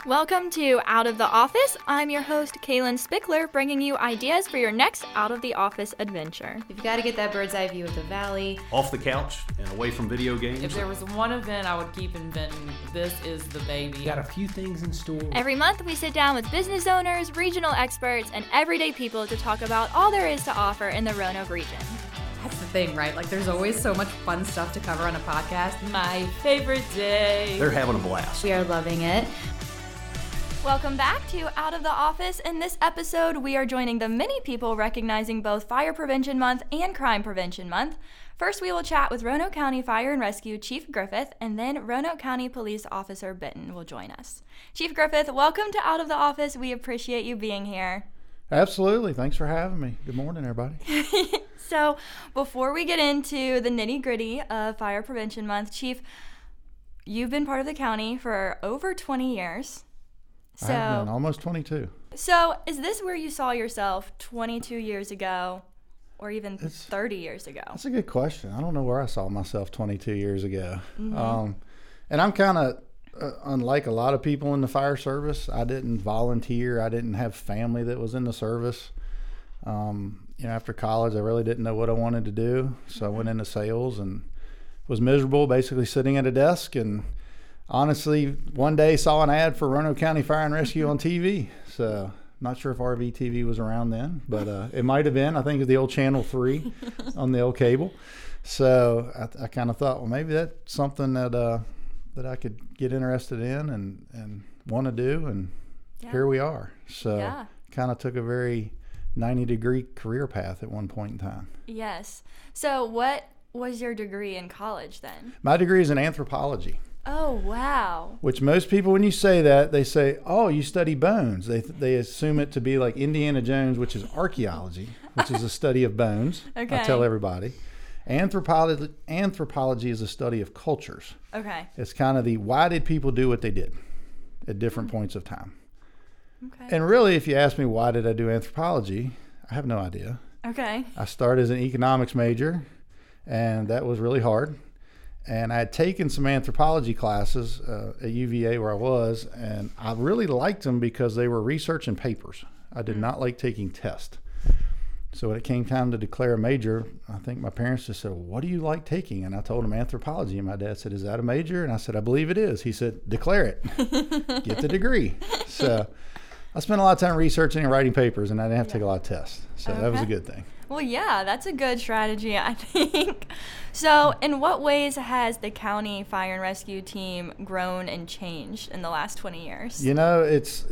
Welcome to Out of the Office. I'm your host, Kaylin Spickler, bringing you ideas for your next Out of the Office adventure. You've got to get that bird's eye view of the valley. Off the couch and away from video games. If there was one event I would keep inventing, this is the baby. Got a few things in store. Every month, we sit down with business owners, regional experts, and everyday people to talk about all there is to offer in the Roanoke region. That's the thing, right? Like, there's always so much fun stuff to cover on a podcast. My favorite day. They're having a blast. We are loving it. Welcome back to Out of the Office. In this episode, we are joining the many people recognizing both Fire Prevention Month and Crime Prevention Month. First, we will chat with Roanoke County Fire and Rescue Chief Griffith, and then Roanoke County Police Officer Bitton will join us. Chief Griffith, welcome to Out of the Office. We appreciate you being here. Absolutely. Thanks for having me. Good morning, everybody. So, before we get into the nitty-gritty of Fire Prevention Month, Chief, you've been part of the county for over 20 years. I have been almost 22. So, is this where you saw yourself 22 years ago, or even 30 years ago? That's a good question. I don't know where I saw myself 22 years ago. Mm-hmm. And I'm kind of, unlike a lot of people in the fire service, I didn't volunteer. I didn't have family that was in the service. After college, I really didn't know what I wanted to do. So I went into sales and was miserable, basically sitting at a desk, and honestly, one day saw an ad for Roanoke County Fire and Rescue on TV. So not sure if RVTV was around then, but it might have been. I think it was the old Channel 3 on the old cable. So I kind of thought, well, maybe that's something that I could get interested in and want to do. And here we are. So kind of took a very 90-degree career path at one point in time. Yes. So what was your degree in college then? My degree is in anthropology. Oh, wow. Which most people, when you say that, they say, oh, you study bones. They assume it to be like Indiana Jones, which is archaeology, which is a study of bones. Okay. I tell everybody. Anthropology is a study of cultures. Okay. It's kind of why did people do what they did at different points of time. Okay. And really, if you ask me why did I do anthropology, I have no idea. Okay. I started as an economics major, and that was really hard. And I had taken some anthropology classes at UVA where I was, and I really liked them because they were research and papers. I did not like taking tests. So when it came time to declare a major, I think my parents just said, well, what do you like taking? And I told them anthropology. And my dad said, is that a major? And I said, I believe it is. He said, declare it. Get the degree. So I spent a lot of time researching and writing papers, and I didn't have to take a lot of tests. So that was a good thing. Well, yeah, that's a good strategy, I think. So in what ways has the county fire and rescue team grown and changed in the last 20 years? You know, it's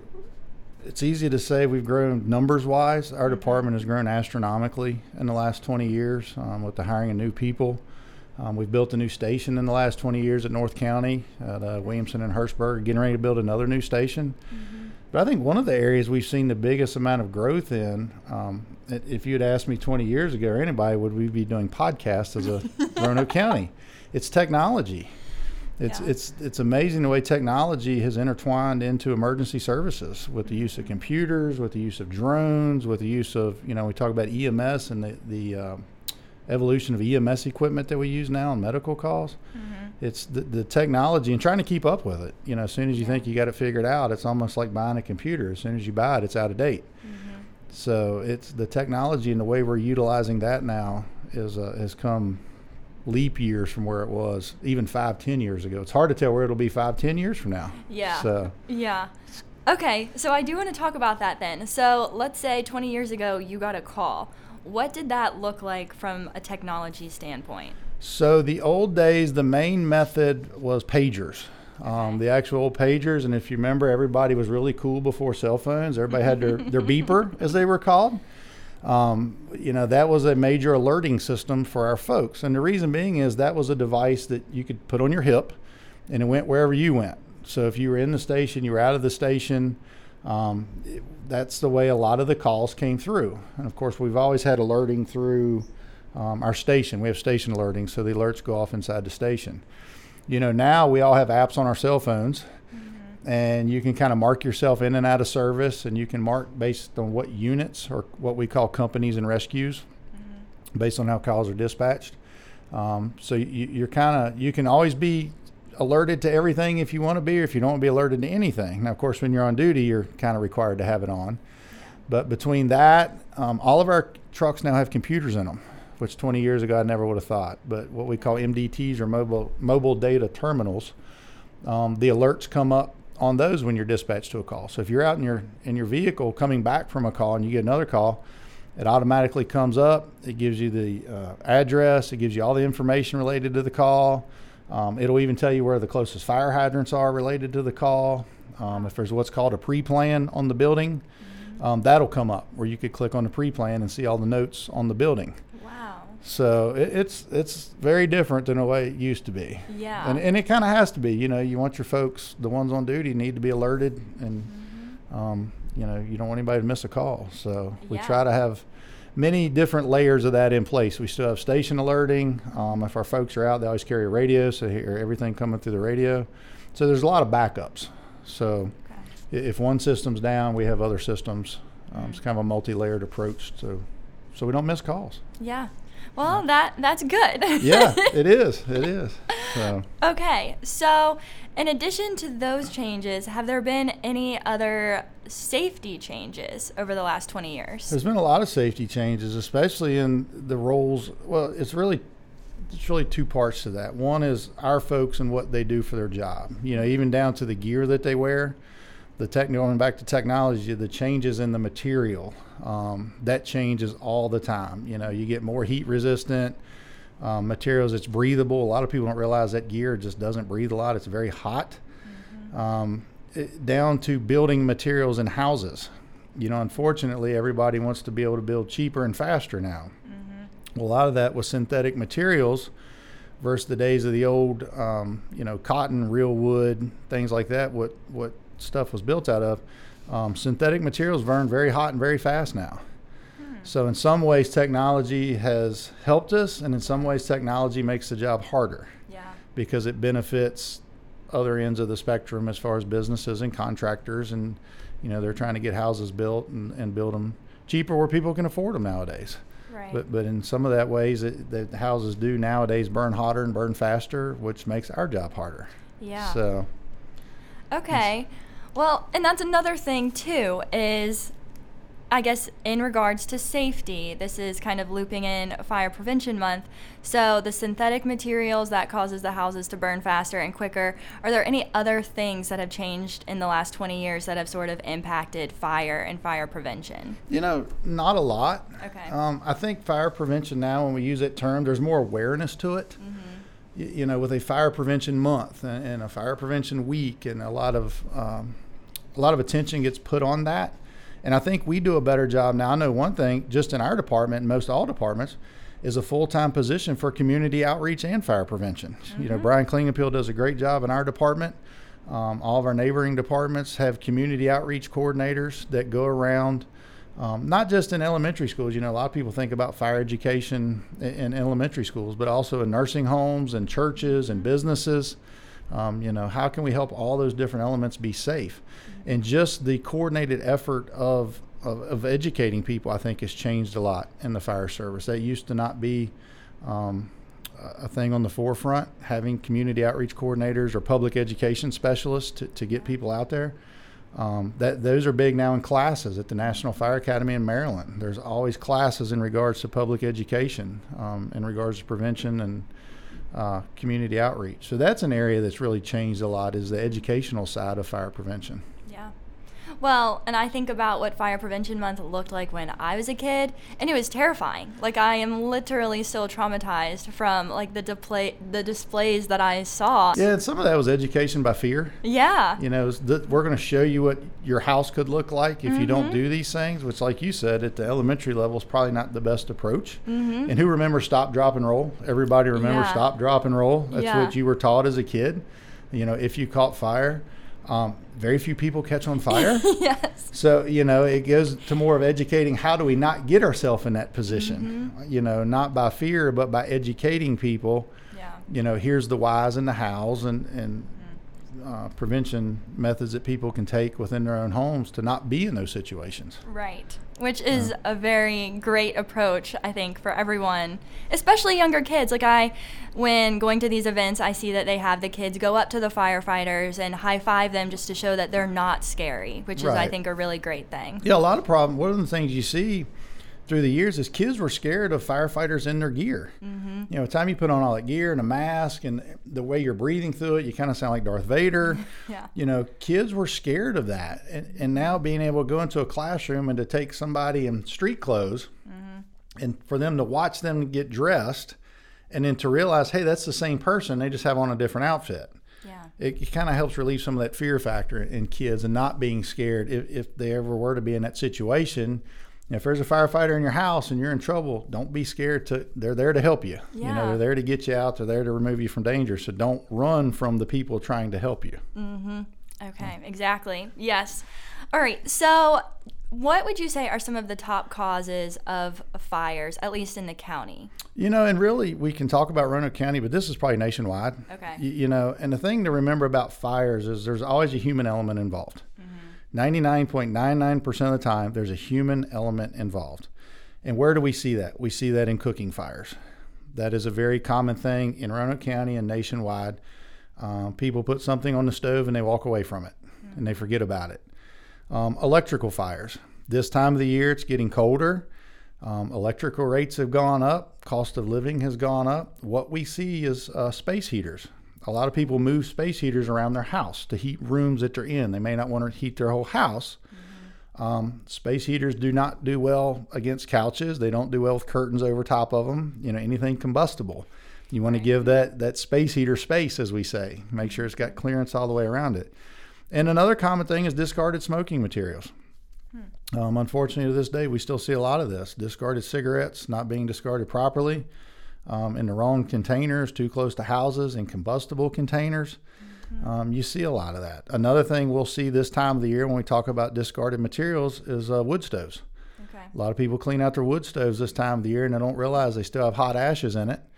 easy to say we've grown numbers-wise. Our department has grown astronomically in the last 20 years with the hiring of new people. We've built a new station in the last 20 years at North County, at Williamson and Hurstburg, getting ready to build another new station. But I think one of the areas we've seen the biggest amount of growth in, if you'd asked me 20 years ago or anybody, would we be doing podcasts as a Roanoke County? It's technology. It's amazing the way technology has intertwined into emergency services with the use of computers, with the use of drones, with the use of, we talk about EMS and the evolution of EMS equipment that we use now on medical calls. It's the technology and trying to keep up with it. As soon as you think you got it figured out, it's almost like buying a computer. As soon as you buy it, it's out of date. So it's the technology and the way we're utilizing that now has come leap years from where it was even 5-10 years ago. It's hard to tell where it'll be 5-10 years from now. Yeah. Okay, so I do want to talk about that then. So let's say 20 years ago you got a call. What did that look like from a technology standpoint? So the old days, the main method was pagers. The actual old pagers, and if you remember, everybody was really cool before cell phones. Everybody had their beeper, as they were called. That was a major alerting system for our folks. And the reason being is that was a device that you could put on your hip, and it went wherever you went. So if you were in the station, you were out of the station, that's the way a lot of the calls came through. And of course, we've always had alerting through our station. We have station alerting, so the alerts go off inside the station. Now we all have apps on our cell phones, and you can kind of mark yourself in and out of service, and you can mark based on what units or what we call companies and rescues, based on how calls are dispatched. So you can always be alerted to everything if you want to be, or if you don't want to be alerted to anything. Now, of course, when you're on duty, you're kind of required to have it on. But between that, all of our trucks now have computers in them, which 20 years ago I never would have thought. But what we call MDTs, or mobile data terminals, the alerts come up on those when you're dispatched to a call. So if you're out in your vehicle coming back from a call and you get another call, it automatically comes up. It gives you the address. It gives you all the information related to the call. It'll even tell you where the closest fire hydrants are related to the call. If there's what's called a pre-plan on the building, that'll come up where you could click on the pre-plan and see all the notes on the building. Wow. So it's very different than the way it used to be. Yeah. And it kind of has to be. You know, you want your folks, the ones on duty, need to be alerted, and you know, you don't want anybody to miss a call. So we try to have many different layers of that in place. We still have station alerting. If our folks are out, they always carry a radio, so they hear everything coming through the radio. So there's a lot of backups. So if one system's down, we have other systems. It's kind of a multi-layered approach, so we don't miss calls. Yeah. Well, that's good. Yeah, it is. It is. So. Okay, so in addition to those changes, have there been any other safety changes over the last 20 years? There's been a lot of safety changes, especially in the roles. Well, it's really two parts to that. One is our folks and what they do for their job. You know, even down to the gear that they wear. Going back to technology, the changes in the material, that changes all the time. You know, you get more heat resistant materials. It's breathable. A lot of people don't realize that gear just doesn't breathe a lot. It's very hot. Down to building materials in houses. You know, unfortunately, everybody wants to be able to build cheaper and faster now. Well, a lot of that was synthetic materials versus the days of the old, you know, cotton, real wood, things like that. What stuff was built out of. Synthetic materials burn very hot and very fast now. So in some ways technology has helped us, and in some ways technology makes the job harder. Because it benefits other ends of the spectrum as far as businesses and contractors, and you know, they're trying to get houses built and build them cheaper where people can afford them nowadays. But in some of that ways that houses do nowadays burn hotter and burn faster, which makes our job harder. So okay. Well, and that's another thing too, is I guess in regards to safety, this is kind of looping in Fire Prevention Month. So the synthetic materials that causes the houses to burn faster and quicker, are there any other things that have changed in the last 20 years that have sort of impacted fire and fire prevention? You know, not a lot. Okay. I think fire prevention now, when we use that term, there's more awareness to it. You know, with a Fire Prevention Month and a Fire Prevention Week, and a lot of attention gets put on that. And I think we do a better job now. I know one thing, just in our department and most all departments, is a full-time position for community outreach and fire prevention. You know, Brian Klingenpeel does a great job in our department. All of our neighboring departments have community outreach coordinators that go around, not just in elementary schools. You know, a lot of people think about fire education in elementary schools, but also in nursing homes and churches and businesses. You know, how can we help all those different elements be safe? And just the coordinated effort of educating people, I think, has changed a lot in the fire service. That used to not be a thing on the forefront, having community outreach coordinators or public education specialists to get people out there. Those are big now in classes at the National Fire Academy in Maryland. There's always classes in regards to public education, in regards to prevention and community outreach. So that's an area that's really changed a lot, is the educational side of fire prevention. Well, and I think about what Fire Prevention Month looked like when I was a kid, and it was terrifying. Like, I am literally still traumatized from like the displays that I saw. Yeah, and some of that was education by fear. Yeah. You know, we're going to show you what your house could look like if you don't do these things, which, like you said, at the elementary level is probably not the best approach. And who remembers stop, drop, and roll? Everybody remembers stop, drop, and roll. That's what you were taught as a kid. You know, if you caught fire. Very few people catch on fire. Yes. So, you know, it goes to more of educating how do we not get ourselves in that position, you know, not by fear, but by educating people, you know, here's the whys and the hows, and prevention methods that people can take within their own homes to not be in those situations. Right, which is a very great approach, I think, for everyone, especially younger kids. Like when going to these events, I see that they have the kids go up to the firefighters and high-five them just to show that they're not scary, which is, I think, a really great thing. Yeah, a lot of problem. One of the things you see through the years is kids were scared of firefighters in their gear. Mm-hmm. You know, the time you put on all that gear and a mask and the way you're breathing through it, you kind of sound like Darth Vader. Yeah. You know, kids were scared of that. And now being able to go into a classroom and to take somebody in street clothes and for them to watch them get dressed and then to realize, hey, that's the same person. They just have on a different outfit. Yeah. It kind of helps relieve some of that fear factor in kids and not being scared if they ever were to be in that situation. If there's a firefighter in your house and you're in trouble, don't be scared. They're there to help you. Yeah. You know, they're there to get you out. They're there to remove you from danger. So don't run from the people trying to help you. Mm-hmm. Okay, exactly. Yes. All right. So what would you say are some of the top causes of fires, at least in the county? You know, and really we can talk about Roanoke County, but this is probably nationwide. Okay. You know, and the thing to remember about fires is there's always a human element involved. 99.99% of the time, there's a human element involved. And where do we see that? We see that in cooking fires. That is a very common thing in Roanoke County and nationwide. People put something on the stove and they walk away from it and they forget about it. Electrical fires. This time of the year, it's getting colder. Electrical rates have gone up. Cost of living has gone up. What we see is space heaters. A lot of people move space heaters around their house to heat rooms that they're in. They may not want to heat their whole house. Space heaters do not do well against couches. They don't do well with curtains over top of them. You know, anything combustible. You want to give that space heater space, as we say. Make sure it's got clearance all the way around it. And another common thing is discarded smoking materials. Unfortunately, to this day, we still see a lot of this. Discarded cigarettes not being discarded properly. In the wrong containers, too close to houses, in combustible containers. You see a lot of that. Another thing we'll see this time of the year when we talk about discarded materials is wood stoves. Okay. A lot of people clean out their wood stoves this time of the year and they don't realize they still have hot ashes in it.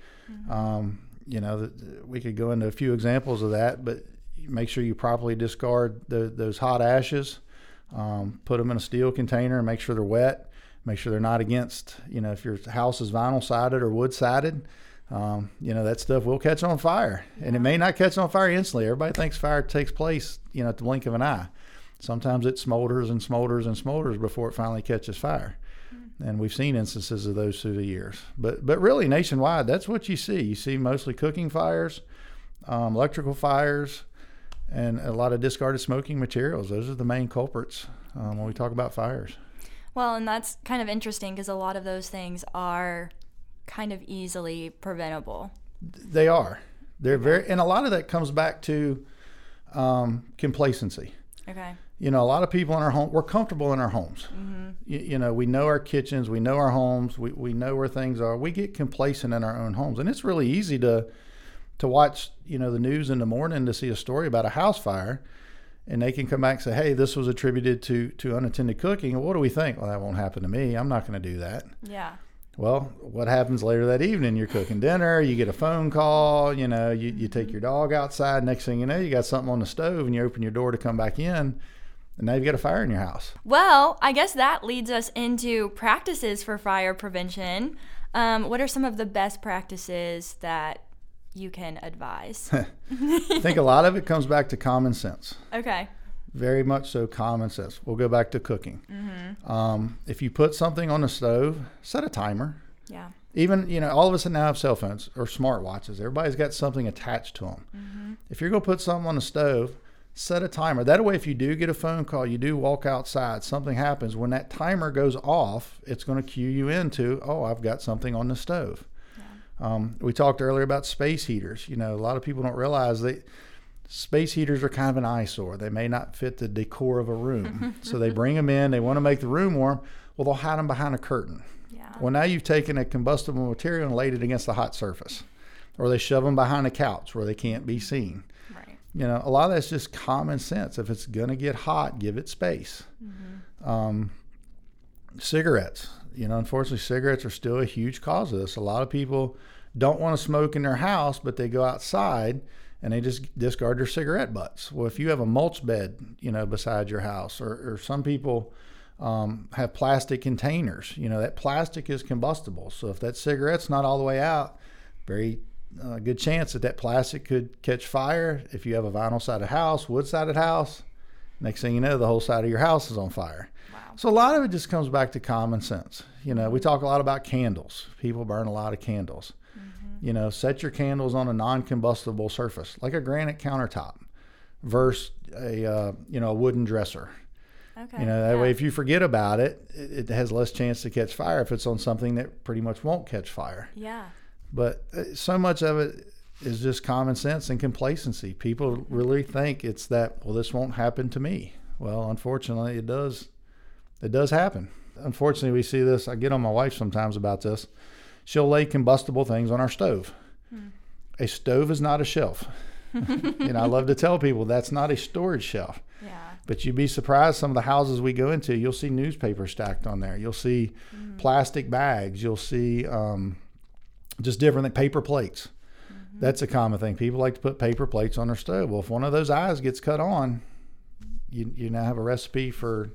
You know, we could go into a few examples of that, but make sure you properly discard those hot ashes. Put them in a steel container and make sure they're wet. Make sure they're not against, you know, if your house is vinyl sided or wood sided, you know, that stuff will catch on fire. And it may not catch on fire instantly. Everybody thinks fire takes place, you know, at the blink of an eye. Sometimes it smolders and smolders and smolders before it finally catches fire. And we've seen instances of those through the years. But really nationwide, that's what you see. You see mostly cooking fires, electrical fires, and a lot of discarded smoking materials. Those are the main culprits when we talk about fires. Well, and that's kind of interesting because a lot of those things are kind of easily preventable. They are. They're very, and a lot of that comes back to complacency. Okay. You know, a lot of people in our home, we're comfortable in our homes. You know, we know our kitchens, we know our homes, we know where things are. We get complacent in our own homes. And it's really easy to watch, you know, the news in the morning to see a story about a house fire. And they can come back and say, hey, this was attributed to unattended cooking. Well, what do we think? Well, that won't happen to me. I'm not going to do that. Yeah. Well, what happens later that evening? You're cooking dinner, you get a phone call, you know, you take your dog outside. Next thing you know, you got something on the stove and you open your door to come back in. And now you've got a fire in your house. Well, I guess that leads us into practices for fire prevention. What are some of the best practices that you can advise? I think a lot of it comes back to common sense. Okay. Very much so common sense. We'll go back to cooking. If you put something on the stove, set a timer. Yeah. Even, you know, all of us now have cell phones or smartwatches. Everybody's got something attached to them. If you're going to put something on the stove, set a timer. That way, if you do get a phone call, you do walk outside, something happens, when that timer goes off, it's going to cue you into, oh, I've got something on the stove. We talked earlier about space heaters. You know, a lot of people don't realize that space heaters are kind of an eyesore. They may not fit the decor of a room. So they bring them in. They want to make the room warm. Well, they'll hide them behind a curtain. Yeah. Well, now you've taken a combustible material and laid it against the hot surface. Or they shove them behind a couch where they can't be seen. Right. You know, a lot of that's just common sense. If it's going to get hot, give it space. Cigarettes. You know, unfortunately, cigarettes are still a huge cause of this. A lot of people don't want to smoke in their house, but they go outside and they just discard their cigarette butts. Well, if you have a mulch bed, beside your house, or some people have plastic containers, that plastic is combustible. So if that cigarette's not all the way out, very good chance that plastic could catch fire. If you have a vinyl sided house, wood sided house, next thing you know, the whole side of your house is on fire. Wow. So a lot of it just comes back to common sense. We talk a lot about candles. People burn a lot of candles. Set your candles on a non-combustible surface, like a granite countertop, versus a wooden dresser. Okay. That way, if you forget about it, it has less chance to catch fire if it's on something that pretty much won't catch fire. Yeah. But so much of it is just common sense and complacency. People really think it's that, well, this won't happen to me. Well, unfortunately, it does. It does happen. Unfortunately, we see this. I get on my wife sometimes about this. She'll lay combustible things on our stove. A stove is not a shelf. I love to tell people that's not a storage shelf. Yeah. But you'd be surprised, some of the houses we go into, you'll see newspaper stacked on there. You'll see plastic bags. You'll see just different paper plates. That's a common thing. People like to put paper plates on their stove. Well, if one of those eyes gets cut on, you now have a recipe for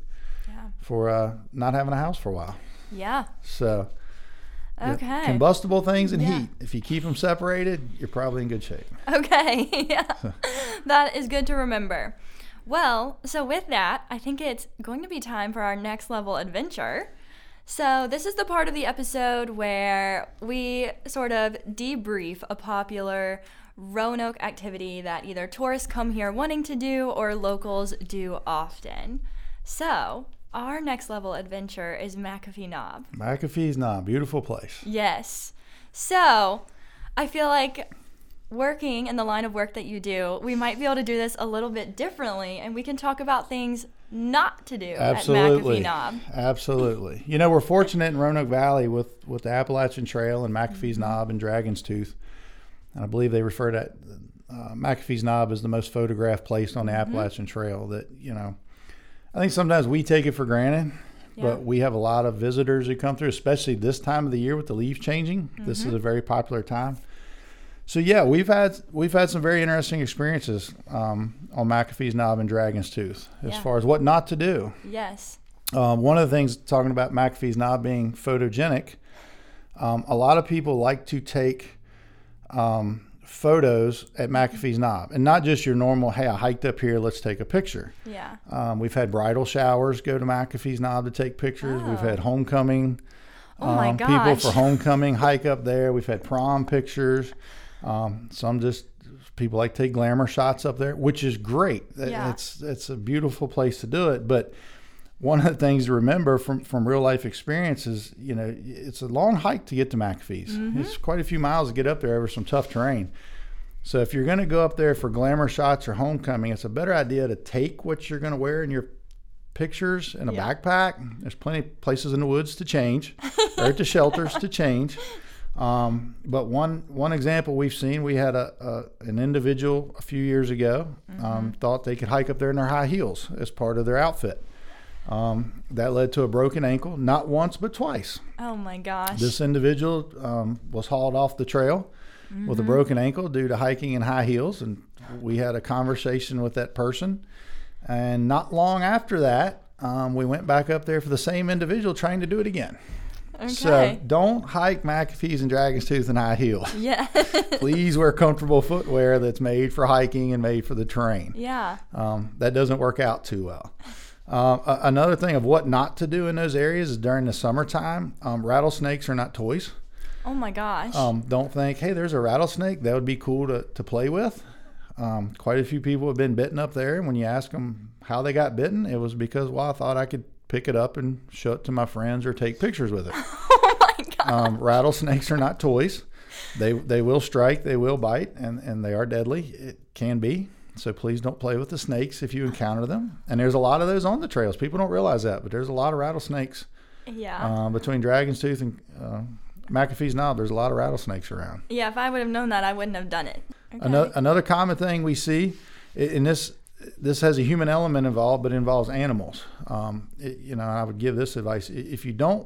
not having a house for a while. Yeah. So, okay. Combustible things and heat. If you keep them separated, you're probably in good shape. Okay. Yeah. That is good to remember. Well, so with that, I think it's going to be time for our next level adventure. So this is the part of the episode where we sort of debrief a popular Roanoke activity that either tourists come here wanting to do or locals do often. So our next level adventure is McAfee Knob. McAfee's Knob, beautiful place. Yes. So I feel like working in the line of work that you do, we might be able to do this a little bit differently, and we can talk about things not to do at McAfee Knob. Absolutely. We're fortunate in Roanoke Valley with the Appalachian Trail and McAfee's Knob and Dragon's Tooth. And I believe they refer to McAfee's Knob as the most photographed place on the Appalachian Trail that, I think sometimes we take it for granted, but we have a lot of visitors who come through, especially this time of the year with the leaves changing. This is a very popular time. So we've had some very interesting experiences on McAfee's Knob and Dragon's Tooth as far as what not to do. Yes. One of the things, talking about McAfee's Knob being photogenic, a lot of people like to take photos at McAfee's Knob, and not just your normal, hey, I hiked up here, let's take a picture. Yeah. We've had bridal showers go to McAfee's Knob to take pictures. We've had homecoming. Oh my gosh. People for homecoming hike up there. We've had prom pictures. Some just people like to take glamour shots up there, which is great. Yeah. It's a beautiful place to do it. But one of the things to remember from real life experience is, it's a long hike to get to McAfee's. It's quite a few miles to get up there over some tough terrain. So if you're going to go up there for glamour shots or homecoming, it's a better idea to take what you're going to wear in your pictures in a backpack. There's plenty of places in the woods to change, or at the shelters to change. But one example we've seen, we had an individual a few years ago thought they could hike up there in their high heels as part of their outfit. That led to a broken ankle, not once but twice. Oh my gosh. This individual was hauled off the trail with a broken ankle due to hiking in high heels, and we had a conversation with that person. And not long after that, we went back up there for the same individual trying to do it again. Okay. So don't hike McAfee's and Dragon's Tooth in high heels. Yeah. Please wear comfortable footwear that's made for hiking and made for the terrain. Yeah. That doesn't work out too well. Another thing of what not to do in those areas is during the summertime, rattlesnakes are not toys. Oh my gosh. Don't think, hey, there's a rattlesnake. That would be cool to play with. Quite a few people have been bitten up there. And when you ask them how they got bitten, it was because, well, I thought I could pick it up and show it to my friends or take pictures with it. Oh my God. Rattlesnakes are not toys. They will strike, they will bite, and they are deadly. It can be. So please don't play with the snakes if you encounter them. And there's a lot of those on the trails. People don't realize that, but there's a lot of rattlesnakes. Yeah. Between Dragon's Tooth and McAfee's Knob, there's a lot of rattlesnakes around. Yeah, if I would have known that, I wouldn't have done it. Okay. Another common thing we see, and this has a human element involved, but it involves animals. I would give this advice: if you don't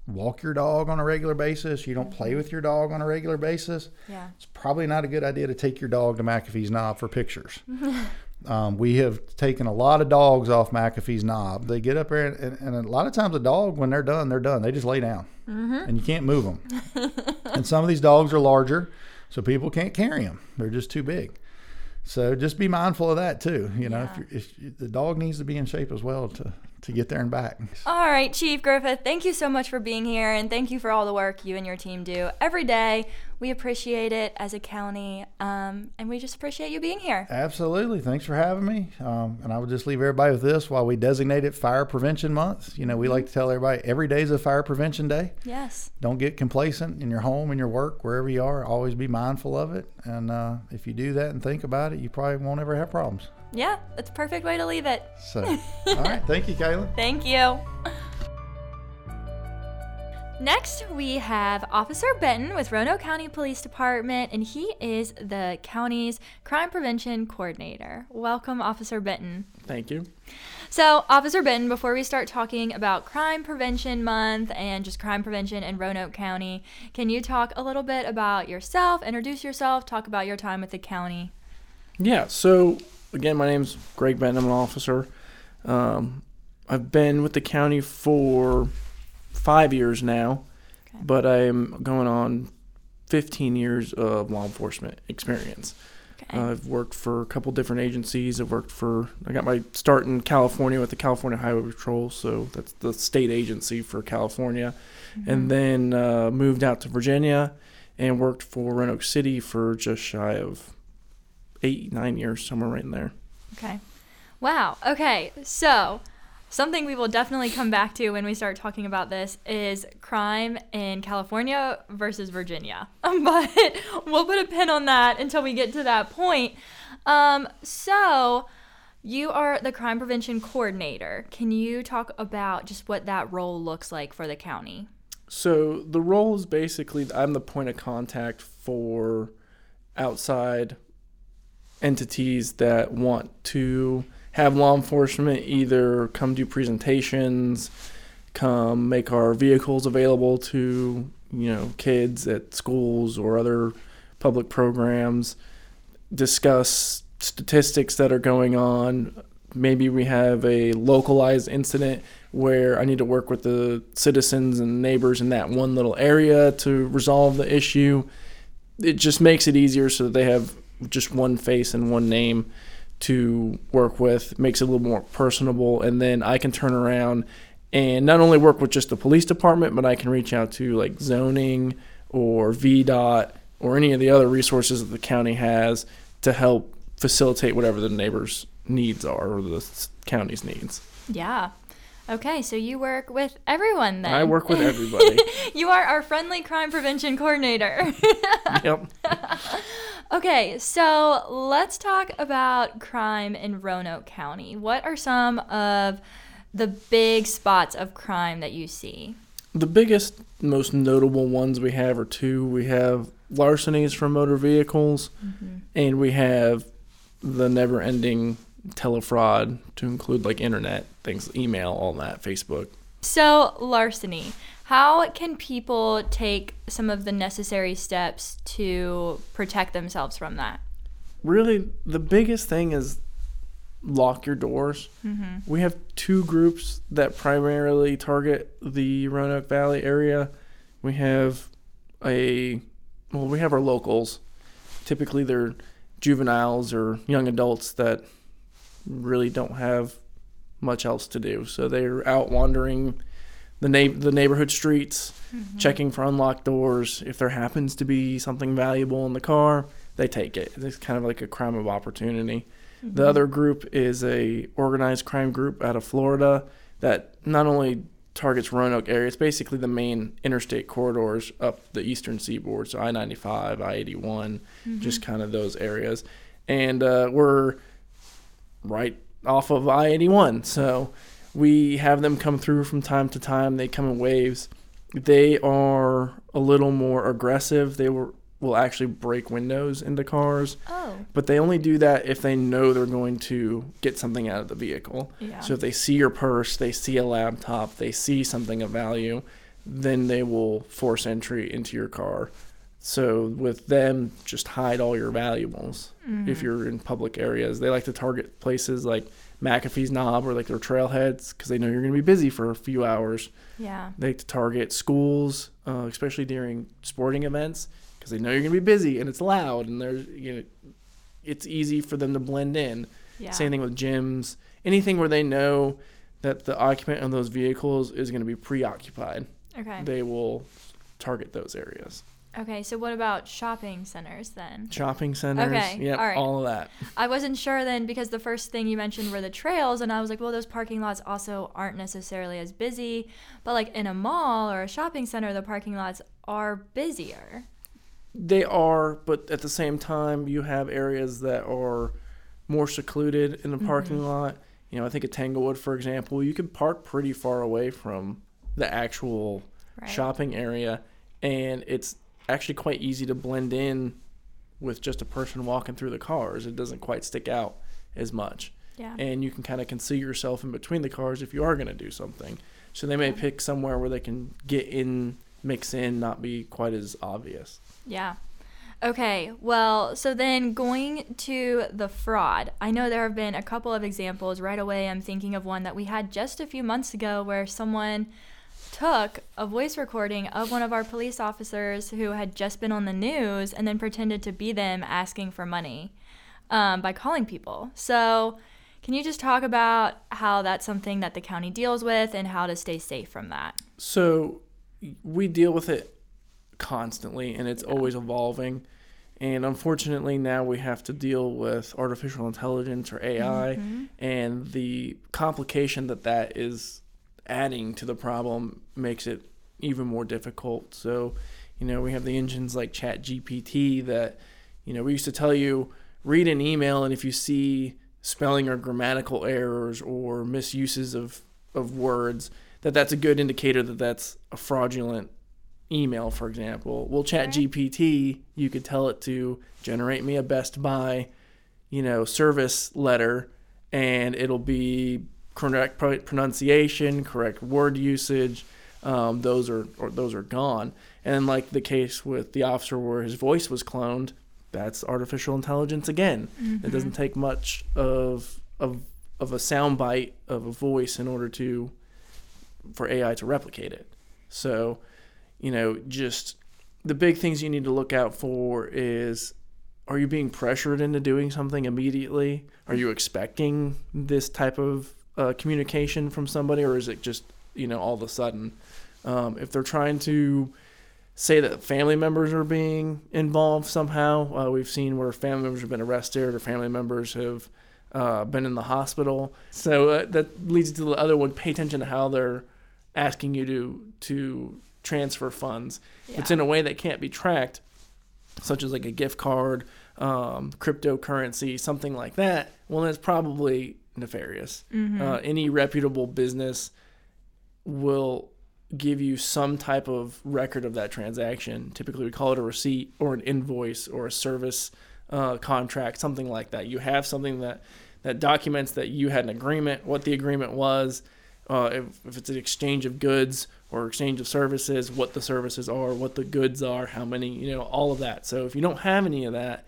walk your dog on a regular basis, you don't play with your dog on a regular basis, it's probably not a good idea to take your dog to McAfee's Knob for pictures. We have taken a lot of dogs off McAfee's Knob. They get up there, and a lot of times a dog, when they're done, they're done. They just lay down, and you can't move them. And some of these dogs are larger, so people can't carry them. They're just too big. So just be mindful of that too. You know, if the dog needs to be in shape as well to get there and back. All right, Chief Griffith, thank you so much for being here, and thank you for all the work you and your team do every day. We appreciate it as a county, and we just appreciate you being here. Absolutely. Thanks for having me. And I would just leave everybody with this. While we designate it Fire Prevention Month, you know, we like to tell everybody every day is a Fire Prevention Day. Yes. Don't get complacent in your home, in your work, wherever you are. Always be mindful of it. And if you do that and think about it, you probably won't ever have problems. Yeah, that's a perfect way to leave it. So, all right. Thank you, Kaylin. Thank you. Next, we have Officer Benton with Roanoke County Police Department, and he is the county's crime prevention coordinator. Welcome, Officer Benton. Thank you. So, Officer Benton, before we start talking about Crime Prevention Month and just crime prevention in Roanoke County, can you talk a little bit about yourself, introduce yourself, talk about your time with the county? Yeah, so again, my name's Greg Benton. I'm an officer. I've been with the county for 5 years now, but I'm going on 15 years of law enforcement experience. I've worked for a couple different agencies. I got my start in California with the California Highway Patrol, so that's the state agency for California. And then moved out to Virginia and worked for Roanoke City for just shy of 8-9 years, somewhere right in there. Okay. Wow. Okay. So something we will definitely come back to when we start talking about this is crime in California versus Virginia. But we'll put a pin on that until we get to that point. So you are the crime prevention coordinator. Can you talk about just what that role looks like for the county? So the role is basically I'm the point of contact for outside entities that want to have law enforcement either come do presentations, come make our vehicles available to, kids at schools or other public programs, discuss statistics that are going on. Maybe we have a localized incident where I need to work with the citizens and neighbors in that one little area to resolve the issue. It just makes it easier so that they have just one face and one name to work with. Makes it a little more personable, and then I can turn around and not only work with just the police department, but I can reach out to like zoning or VDOT or any of the other resources that the county has to help facilitate whatever the neighbors' needs are or the county's needs. Yeah. Okay, so you work with everyone then. I work with everybody. You are our friendly crime prevention coordinator. Yep. Okay, so let's talk about crime in Roanoke County. What are some of the big spots of crime that you see? The biggest, most notable ones we have are two. We have larcenies from motor vehicles, and we have the never-ending telefraud to include like internet things, email, all that, Facebook. So larceny, how can people take some of the necessary steps to protect themselves from that? Really, the biggest thing is lock your doors. We have two groups that primarily target the Roanoke Valley area. We have we have our locals. Typically they're juveniles or young adults that really don't have much else to do. So they're out wandering the neighborhood streets, checking for unlocked doors. If there happens to be something valuable in the car, they take it. It's kind of like a crime of opportunity. The other group is a organized crime group out of Florida that not only targets Roanoke area, it's basically the main interstate corridors up the eastern seaboard, so I-95, I-81, just kind of those areas. And we're right off of I-81, so we have them come through from time to time. They come in waves. They are a little more aggressive. They will actually break windows into cars. Oh. But they only do that if they know they're going to get something out of the vehicle. Yeah. So if they see your purse, they see a laptop, they see something of value, then they will force entry into your car. So with them, just hide all your valuables if you're in public areas. They like to target places like McAfee's Knob or like their trailheads because they know you're going to be busy for a few hours. Yeah. They like to target schools, especially during sporting events, because they know you're going to be busy and it's loud and there's, it's easy for them to blend in. Yeah. Same thing with gyms. Anything where they know that the occupant of those vehicles is going to be preoccupied. Okay. They will target those areas. Okay, so what about shopping centers then? Shopping centers. Okay, Yep, all right. all of that. I wasn't sure then because the first thing you mentioned were the trails, and I was like, well, those parking lots also aren't necessarily as busy. But like in a mall or a shopping center, the parking lots are busier. They are, but at the same time, you have areas that are more secluded in the parking lot. I think at Tanglewood, for example, you can park pretty far away from the actual shopping area, and it's actually quite easy to blend in with just a person walking through the cars. It doesn't quite stick out as much. Yeah. And you can kind of conceal yourself in between the cars if you are going to do something. So they may pick somewhere where they can get in, mix in, not be quite as obvious. Yeah. Okay, well, so then going to the fraud, I know there have been a couple of examples. Right away, I'm thinking of one that we had just a few months ago where someone took a voice recording of one of our police officers who had just been on the news and then pretended to be them asking for money by calling people. So can you just talk about how that's something that the county deals with and how to stay safe from that? So we deal with it constantly, and it's always evolving. And unfortunately, now we have to deal with artificial intelligence or AI, and the complication that is adding to the problem makes it even more difficult. So, we have the engines like ChatGPT that, we used to tell you, read an email, and if you see spelling or grammatical errors or misuses of words, that's a good indicator that that's a fraudulent email, for example. Well, ChatGPT, you could tell it to generate me a Best Buy, service letter, and it'll be correct pronunciation, correct word usage. Those are gone. And like the case with the officer where his voice was cloned, that's artificial intelligence again. It doesn't take much of a soundbite of a voice in order for AI to replicate it. So, just the big things you need to look out for is, are you being pressured into doing something immediately? Are you expecting this type of communication from somebody, or is it just, all of a sudden? If they're trying to say that family members are being involved somehow, we've seen where family members have been arrested or family members have been in the hospital. So that leads to the other one. Pay attention to how they're asking you to transfer funds. If it's in a way that can't be tracked, such as like a gift card, cryptocurrency, something like that, well, that's probably nefarious. Any reputable business will give you some type of record of that transaction. Typically, we call it a receipt or an invoice or a service contract, something like that. You have something that documents that you had an agreement, what the agreement was, if it's an exchange of goods or exchange of services, what the services are, what the goods are, how many, all of that. So if you don't have any of that,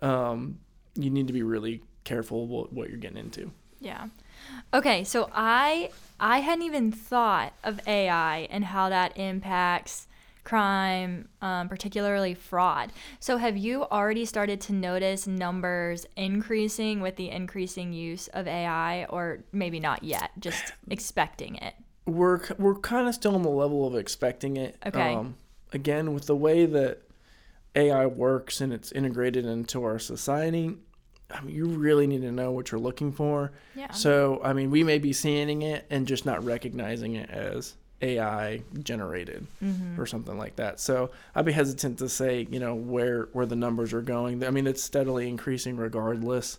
you need to be really careful what you're getting into. Yeah. Okay, so I hadn't even thought of AI and how that impacts crime, particularly fraud. So have you already started to notice numbers increasing with the increasing use of AI, or maybe not yet, just expecting it? We're kind of still on the level of expecting it. Okay. Again, with the way that AI works and it's integrated into our society, you really need to know what you're looking for. Yeah. So, we may be seeing it and just not recognizing it as AI generated or something like that. So I'd be hesitant to say, where the numbers are going. It's steadily increasing regardless.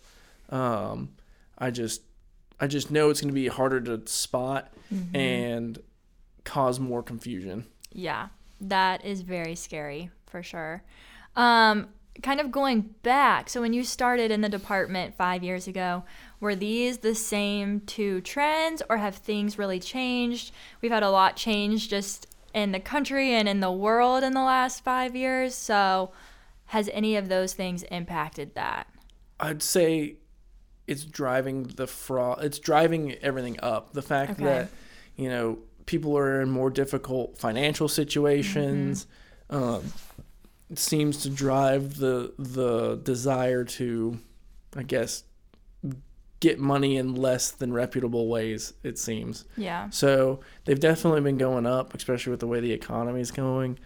I just know it's going to be harder to spot and cause more confusion. Yeah, that is very scary for sure. Kind of going back, so when you started in the department 5 years ago, were these the same two trends, or have things really changed? We've had a lot change just in the country and in the world in the last 5 years. So has any of those things impacted that? I'd say it's driving the fraud. It's driving everything up. The fact that, people are in more difficult financial situations it seems to drive the desire to, I guess, get money in less than reputable ways, it seems. Yeah. So they've definitely been going up, especially with the way the economy is going,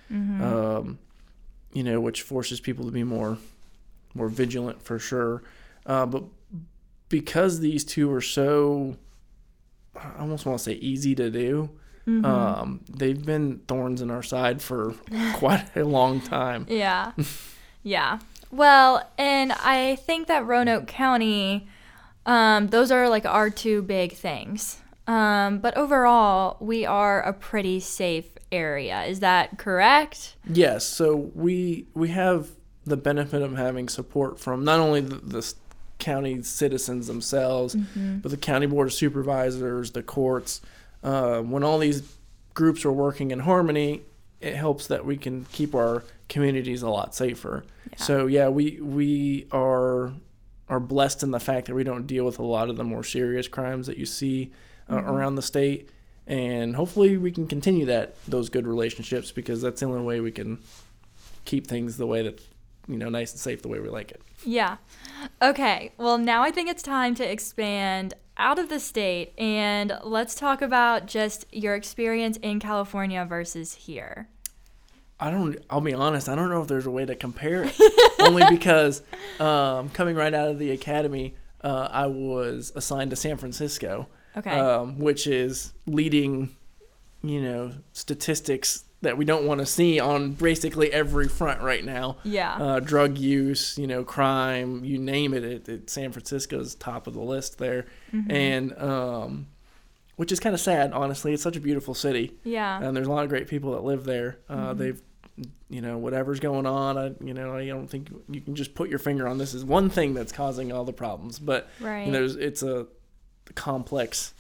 which forces people to be more vigilant for sure. But because these two are so, I almost want to say easy to do, they've been thorns in our side for quite a long time. Yeah. Yeah. Well, and I think that Roanoke County, those are like our two big things. But overall, we are a pretty safe area. Is that correct? Yes. So we have the benefit of having support from not only the county citizens themselves, but the county board of supervisors, the courts. When all these groups are working in harmony, it helps that we can keep our communities a lot safer. Yeah. So yeah, we are blessed in the fact that we don't deal with a lot of the more serious crimes that you see around the state, and hopefully we can continue those good relationships, because that's the only way we can keep things the way that, nice and safe the way we like it. Yeah. Okay. Well, now I think it's time to expand out of the state, and let's talk about just your experience in California versus here. I'll be honest, I don't know if there's a way to compare it. Only because coming right out of the academy, I was assigned to San Francisco, which is leading, statistics that we don't want to see on basically every front right now. Yeah. Drug use, crime, you name it. San Francisco's top of the list there. And which is kind of sad, honestly. It's such a beautiful city. Yeah. And there's a lot of great people that live there. They've, whatever's going on, I don't think you can just put your finger on this as one thing that's causing all the problems. But, it's a complex,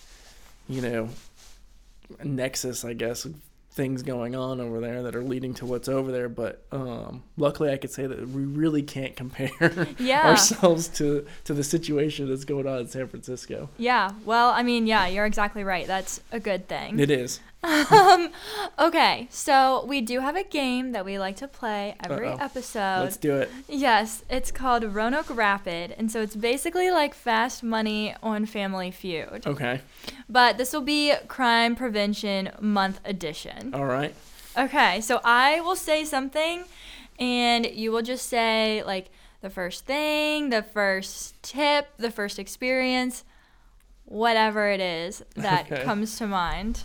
nexus, I guess, of things going on over there that are leading to what's over there. But luckily I could say that we really can't compare ourselves to the situation that's going on in San Francisco. Yeah. Well, I mean, yeah, you're exactly right. That's a good thing. It is. Okay, so we do have a game that we like to play every episode. Let's do it. Yes, it's called Roanoke Rapid, and so it's basically like Fast Money on Family Feud. Okay. But this will be Crime Prevention Month edition. All right. Okay, so I will say something, and you will just say like the first thing, the first tip, the first experience, whatever it is that comes to mind.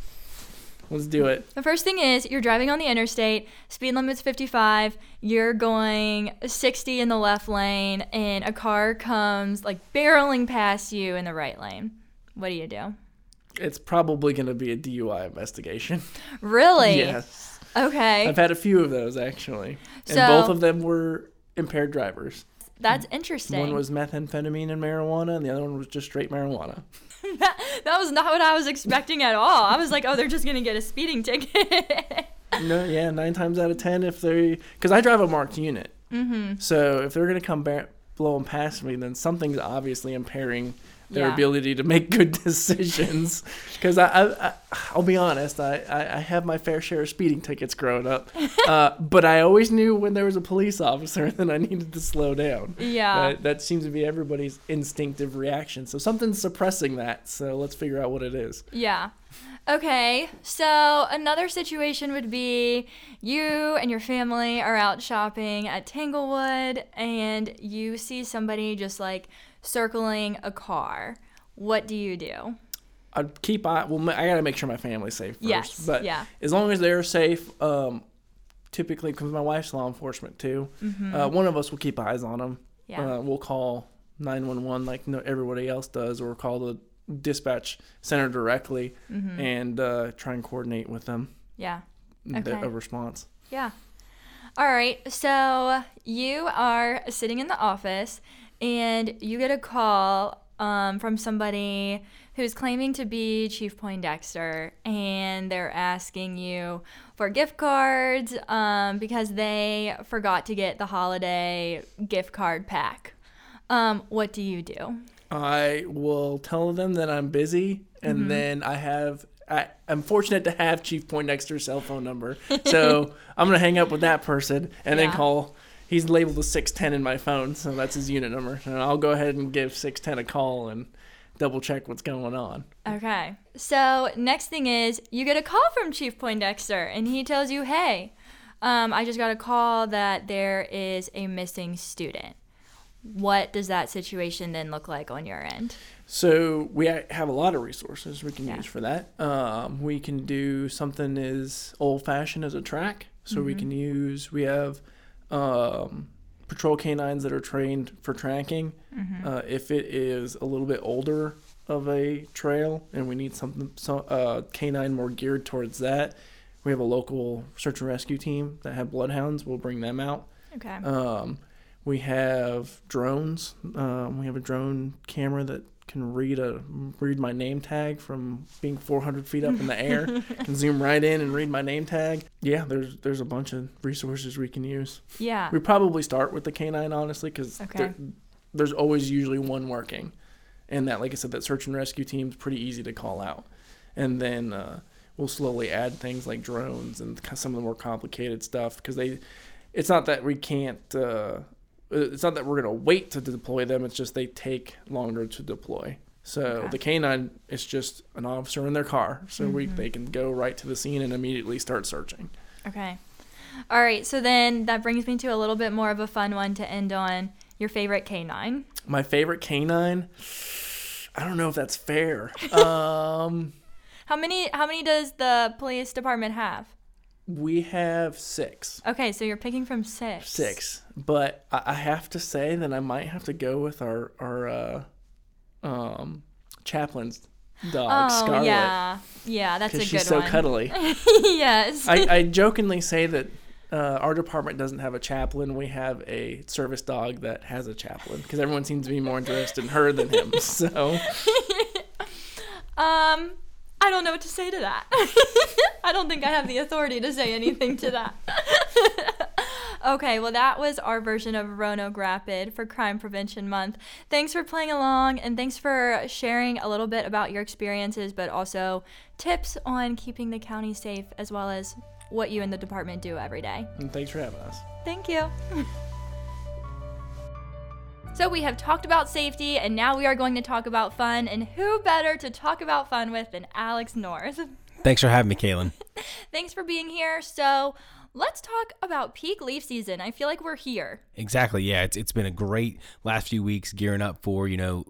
Let's do it. The first thing is you're driving on the interstate, speed limit's 55, you're going 60 in the left lane, and a car comes like barreling past you in the right lane. What do you do? It's probably going to be a DUI investigation. Really? Yes. Okay. I've had a few of those, actually. And both of them were impaired drivers. That's interesting. One was methamphetamine and marijuana, and the other one was just straight marijuana. That was not what I was expecting at all. I was like, oh, they're just going to get a speeding ticket. No, yeah, 9 times out of 10 because I drive a marked unit. So if they're going to come blowing past me, then something's obviously impairing their ability to make good decisions. Because I'll be honest, I have my fair share of speeding tickets growing up, but I always knew when there was a police officer that I needed to slow down. Yeah. That seems to be everybody's instinctive reaction. So something's suppressing that. So let's figure out what it is. Yeah. Okay, so another situation would be you and your family are out shopping at Tanglewood, and you see somebody just like circling a car. What do you do? I'd keep eye. Well, I gotta make sure my family's safe first. Yes. But as long as they're safe, typically, because my wife's law enforcement too, one of us will keep eyes on them. Yeah. We'll call 911 like everybody else does, or call the dispatch center directly and try and coordinate with them. Yeah. A response. Yeah. All right. So you are sitting in the office and you get a call from somebody who's claiming to be Chief Poindexter, and they're asking you for gift cards because they forgot to get the holiday gift card pack. What do you do? I will tell them that I'm busy, and then I'm fortunate to have Chief Poindexter's cell phone number. So I'm going to hang up with that person and then call. He's labeled as 610 in my phone, so that's his unit number. And I'll go ahead and give 610 a call and double check what's going on. Okay. So next thing is you get a call from Chief Poindexter, and he tells you, hey, I just got a call that there is a missing student. What does that situation then look like on your end? So we have a lot of resources we can use for that. We can do something as old-fashioned as a track. So we have patrol canines that are trained for tracking. If it is a little bit older of a trail and we need canine more geared towards that, we have a local search and rescue team that have bloodhounds. We'll bring them out. Okay. We have drones. We have a drone camera that can read my name tag from being 400 feet up in the air. Can zoom right in and read my name tag. Yeah, there's a bunch of resources we can use. Yeah. We probably start with the canine, honestly, because there's always usually one working. And that, like I said, that search and rescue team is pretty easy to call out. And then we'll slowly add things like drones and some of the more complicated stuff, because it's not that we can't... it's not that we're going to wait to deploy them. It's just they take longer to deploy. So the canine is just an officer in their car. So they can go right to the scene and immediately start searching. Okay. All right. So then that brings me to a little bit more of a fun one to end on. Your favorite canine? My favorite canine? I don't know if that's fair. How many does the police department have? We have 6. Okay, so you're picking from 6. 6, but I have to say that I might have to go with our chaplain's dog, Scarlet. Yeah, that's a good one. She's so cuddly. Yes. I jokingly say that our department doesn't have a chaplain. We have a service dog that has a chaplain, because everyone seems to be more interested in her than him. So, I don't know what to say to that. I don't think I have the authority to say anything to that. Okay, well, that was our version of Roanoke Rapid for Crime Prevention Month. Thanks for playing along, and thanks for sharing a little bit about your experiences, but also tips on keeping the county safe, as well as what you and the department do every day. And thanks for having us. Thank you. So we have talked about safety, and now we are going to talk about fun, and who better to talk about fun with than Alex North? Thanks for having me, Kaylin. Thanks for being here. So let's talk about peak leaf season. I feel like we're here. Exactly. Yeah, it's been a great last few weeks gearing up for,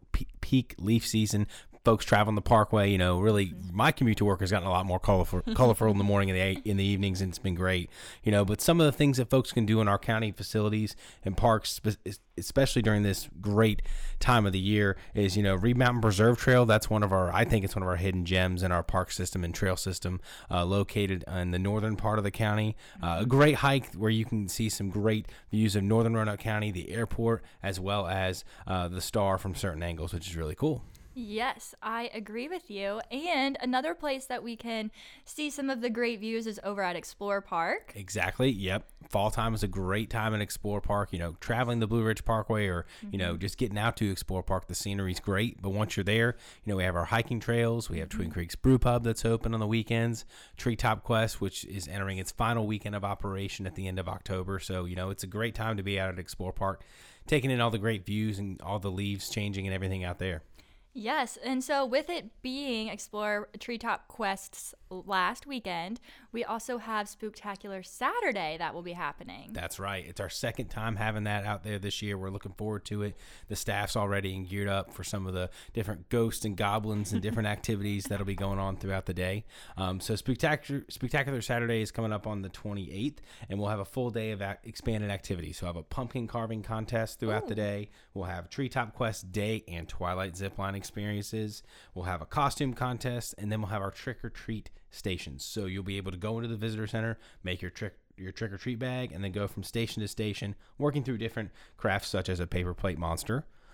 peak leaf season. Folks traveling the parkway, really my commute to work has gotten a lot more colorful in the morning and in the evenings, and it's been great. But some of the things that folks can do in our county facilities and parks, especially during this great time of the year, is, Reed Mountain Preserve Trail. That's I think it's one of our hidden gems in our park system and trail system, located in the northern part of the county. A great hike where you can see some great views of northern Roanoke County, the airport, as well as the Star from certain angles, which is really cool. Yes, I agree with you. And another place that we can see some of the great views is over at Explore Park. Exactly. Yep. Fall time is a great time at Explore Park. Traveling the Blue Ridge Parkway or, just getting out to Explore Park, the scenery's great. But once you're there, we have our hiking trails. We have Twin Creeks Brew Pub that's open on the weekends. Treetop Quest, which is entering its final weekend of operation at the end of October. So, it's a great time to be out at Explore Park, taking in all the great views and all the leaves changing and everything out there. Yes, and so with it being Explore Treetop Quest's last weekend, we also have Spooktacular Saturday that will be happening. That's right. It's our second time having that out there this year. We're looking forward to it. The staff's already geared up for some of the different ghosts and goblins and different activities that'll be going on throughout the day. So Spooktacular Saturday is coming up on the 28th, and we'll have a full day of expanded activities. So we'll have a pumpkin carving contest throughout the day. We'll have Treetop Quest Day and Twilight Zipline experiences. We'll have a costume contest, and then we'll have our trick-or-treat stations. So you'll be able to go into the visitor center, make your trick-or-treat bag, and then go from station to station, working through different crafts such as a paper plate monster,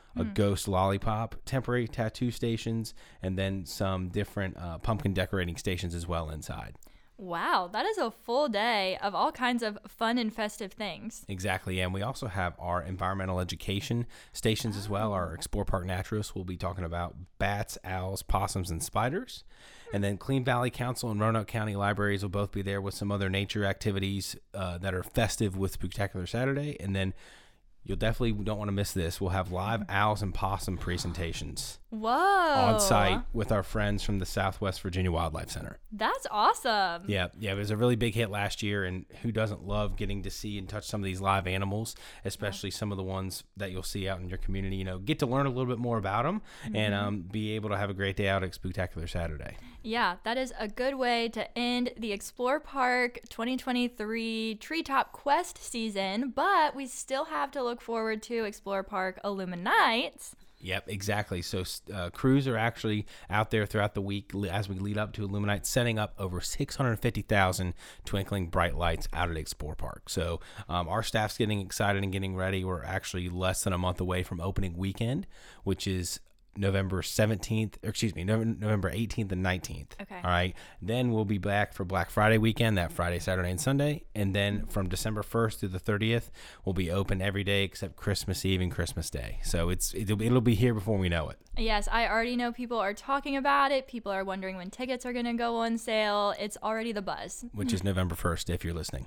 a ghost lollipop, temporary tattoo stations, and then some different pumpkin decorating stations as well inside. Wow, that is a full day of all kinds of fun and festive things. Exactly, and we also have our environmental education stations as well. Our Explore Park Naturalists will be talking about bats, owls, possums, and spiders. And then Clean Valley Council and Roanoke County Libraries will both be there with some other nature activities that are festive with Spooktacular Saturday. And then you'll definitely don't want to miss this. We'll have live owls and possum presentations. Whoa. On site with our friends from the Southwest Virginia Wildlife Center. That's awesome. Yeah, it was a really big hit last year, and who doesn't love getting to see and touch some of these live animals, especially some of the ones that you'll see out in your community. You know, get to learn a little bit more about them and be able to have a great day out at Spooktacular Saturday. Yeah, that is a good way to end the Explore Park 2023 Treetop Quest season, but we still have to look forward to Explore Park Illuminates. Yep, exactly. So crews are actually out there throughout the week as we lead up to Illuminate, setting up over 650,000 twinkling bright lights out at Explore Park. So our staff's getting excited and getting ready. We're actually less than a month away from opening weekend, which is November 18th and 19th. Okay. All right. Then we'll be back for Black Friday weekend, that Friday, Saturday, and Sunday. And then from December 1st through the 30th, we'll be open every day except Christmas Eve and Christmas Day. So it'll be here before we know it. Yes, I already know people are talking about it. People are wondering when tickets are going to go on sale. It's already the buzz. Which is November 1st if you're listening.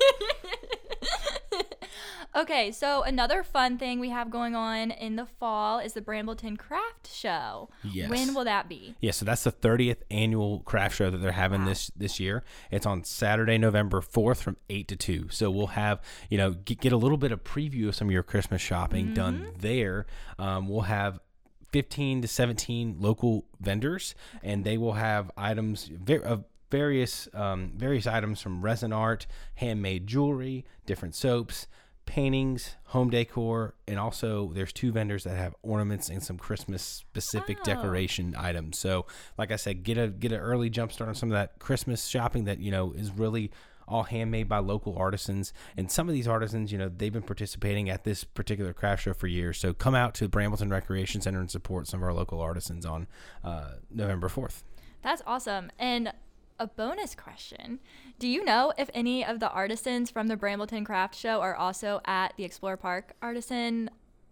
Okay, so another fun thing we have going on in the fall is the Brambleton Craft Show. Yes. When will that be? Yeah, so that's the 30th annual craft show that they're having this year. It's on Saturday, November 4th from 8 to 2. So we'll have, get a little bit of preview of some of your Christmas shopping done there. We'll have 15 to 17 local vendors, and they will have items of various items from resin art, handmade jewelry, different soaps, paintings, home decor, and also there's 2 vendors that have ornaments and some Christmas specific decoration items. So like I said, get an early jump start on some of that Christmas shopping that is really all handmade by local artisans. And some of these artisans, they've been participating at this particular craft show for years. So come out to Brambleton Recreation Center and support some of our local artisans on November 4th. That's awesome. And a bonus question. Do you know if any of the artisans from the Brambleton Craft Show are also at the Explore Park Artisan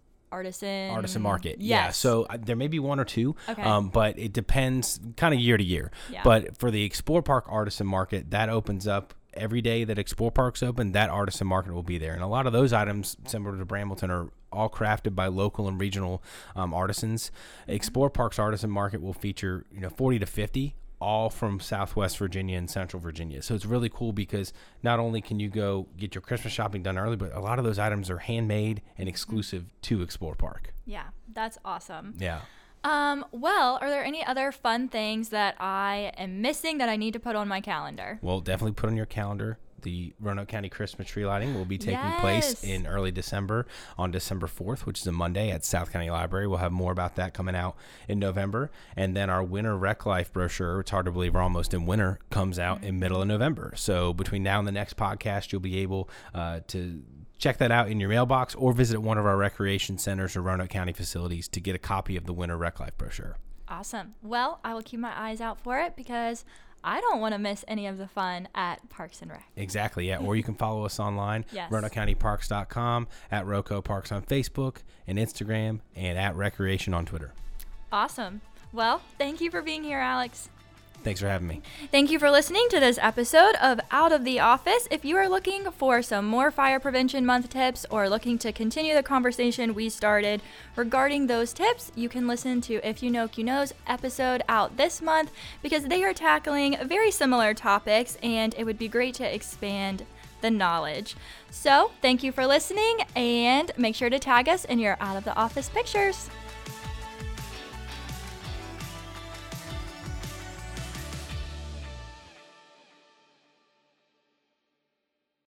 Market? Yes. Yeah, so there may be 1 or 2, okay. But it depends kind of year to year. Yeah. But for the Explore Park Artisan Market, that opens up every day that Explore Park's open. That Artisan Market will be there. And a lot of those items, similar to Brambleton, are all crafted by local and regional artisans. Explore Park's Artisan Market will feature 40 to 50 all from Southwest Virginia and Central Virginia. So it's really cool because not only can you go get your Christmas shopping done early, but a lot of those items are handmade and exclusive to Explore Park. Yeah, that's awesome. Yeah. Well, are there any other fun things that I am missing that I need to put on my calendar? Well, definitely put on your calendar. The Roanoke County Christmas tree lighting will be taking place in early December on December 4th, which is a Monday at South County Library. We'll have more about that coming out in November. And then our Winter Rec Life brochure, it's hard to believe we're almost in winter, comes out in middle of November. So between now and the next podcast, you'll be able to check that out in your mailbox or visit one of our recreation centers or Roanoke County facilities to get a copy of the Winter Rec Life brochure. Awesome. Well, I will keep my eyes out for it because I don't want to miss any of the fun at Parks and Rec. Exactly, yeah. Or you can follow us online, yes. RoanokeCountyParks.com, at Roco Parks on Facebook and Instagram, and at Recreation on Twitter. Awesome. Well, thank you for being here, Alex. Thanks for having me. Thank you for listening to this episode of Out of the Office. If you are looking for some more Fire Prevention Month tips or looking to continue the conversation we started regarding those tips, you can listen to If You Know, You Know's episode out this month because they are tackling very similar topics and it would be great to expand the knowledge. So, thank you for listening and make sure to tag us in your Out of the Office pictures.